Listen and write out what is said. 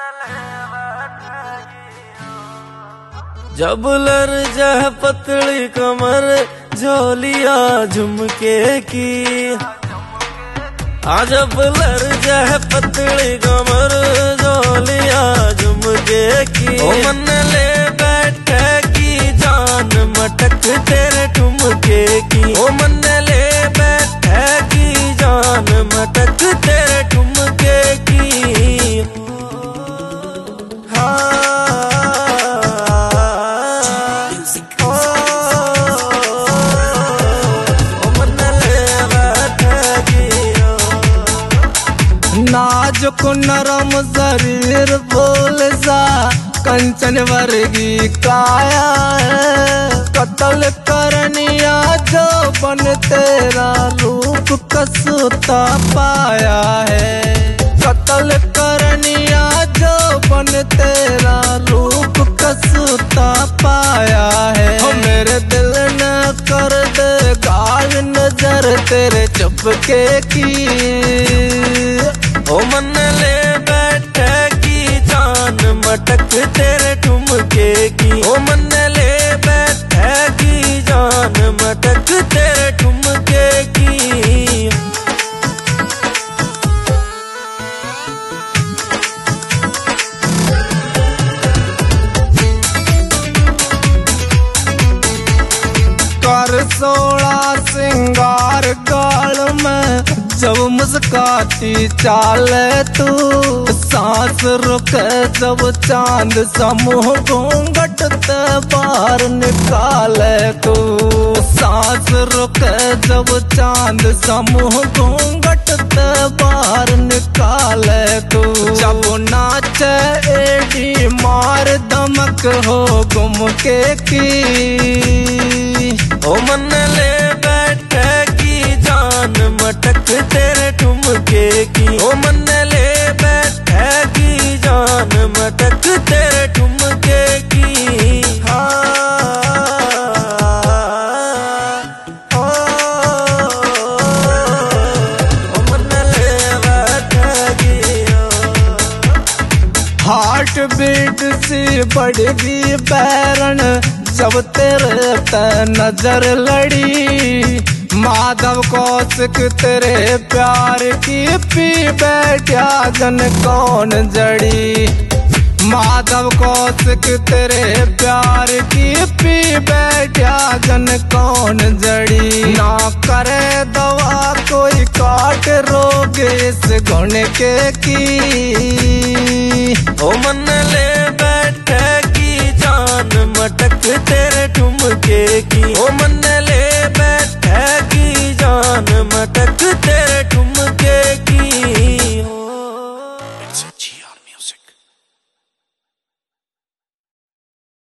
जब लर जह पतली कमर झोलिया झुमके की, जब लर जह पतली कमर झोलिया झुमके की, ओ मन ले बैठे की जान मटक तेरे ठुमके की, ओ मन ले बैठे की जान मटक तेरे ठुमके की। नाजुक नरम शरीर बोल सा कंचन वर्गी काया है, कत्ल करनिया जो बन तेरा रूप कसुता पाया है, कत्ल करनिया जो बन तेरा रूप कसुता पाया है। हो मेरे दिल न कर दे गाल नजर तेरे चुपके की, ओ मन ले बैठे की जान मटक तेरे ठुमके की, ओ मन ले बैठे की जान मटक तेरे ठुमके की। कर सोड़ा सिंगार गाल में जब मुस्काती चाले तू, सांस रुके जब चांद समूह घूंघट ते बाहर निकाले तू, सांस रुके जब चांद समूह घूंघट ते बाहर निकाले तू, जब नाचे एडी मार दमक हो गुम के की, ओ मन ले बैठे की जान मटक तेरे ठुमके की, ओ मन ले बैठे की जान मटक तेरे ठुमके की। हार्ट बीट सी बढ़गी बैरन जब तेरे ते नजर लड़ी, माधव कौशिक तेरे प्यार की पी बैठा जन कौन जड़ी, माधव कौशिक तेरे प्यार की पी बैठा जन कौन जड़ी, ना करे दवा कोई काट रोग इस गुण के की, ओ मन ले बैठे की जान मटक तेरे ठुमके की, ओ मन ले